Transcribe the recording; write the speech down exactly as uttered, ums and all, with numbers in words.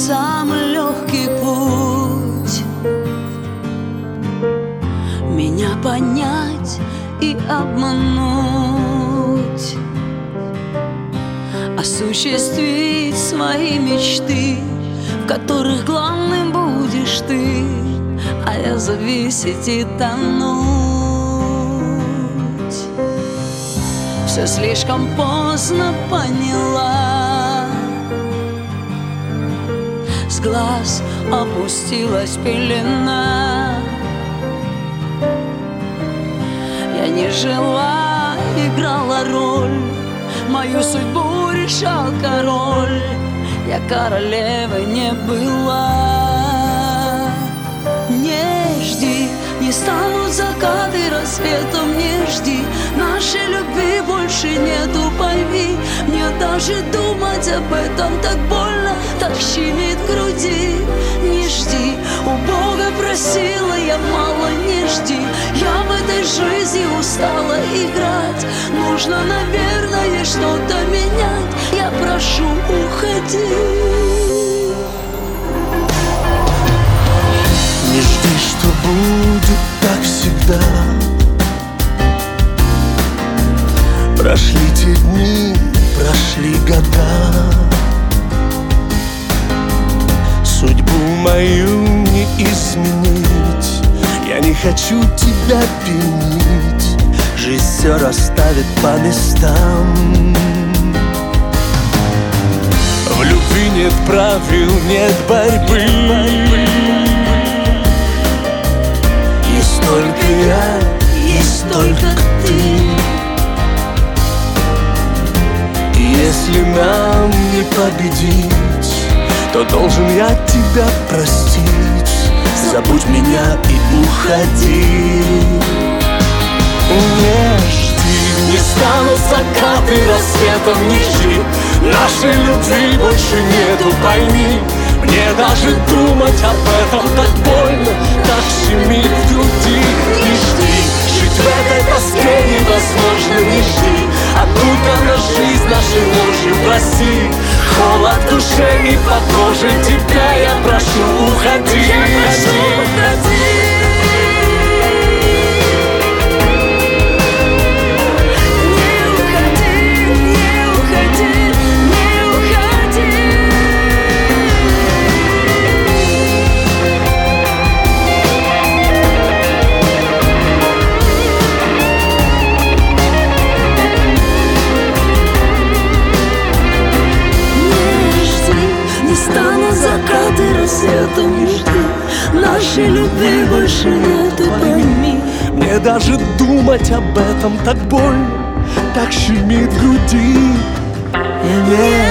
самый легкий путь меня понять и обмануть, осуществить свои мечты, в которых главным будешь ты, а я зависеть и тонуть. Все слишком поздно поняла, с глаз опустилась пелена. Я не жила, играла роль, мою судьбу решал король, я королевой не была. Не жди, не станут закаты рассветом, не жди, нашей любви больше нету, пойми. Мне даже думать об этом так больно, так щемит в груди. Не жди, у Бога просила я мало, не жди. Я в этой жизни устала играть, нужно, наверное, что-то менять. Я прошу, уходи. Не жди, что будет так всегда. Прошли те дни, прошли года, судьбу мою не изменить. Я не хочу тебя винить, жизнь все расставит по местам. В любви нет правил, нет борьбы. Есть только я, есть только ты. И если нам не победить, то должен я тебя простить. Забудь меня и уходи. Не жди, не станут закаты рассветом, не жди. Нашей любви больше нету, пойми. Мне даже думать об этом так больно, так щемит в груди. Не жди, жить в этой тоске невозможно, не жди. Окутана жизнь нашей ложью, прости. Холод в душе и по коже, тебя я прошу, уходи. Я прошу, уходи. Рассветом не жди, нашей любви больше нету, пойми. Мне даже думать об этом так больно, так щемит в груди. Не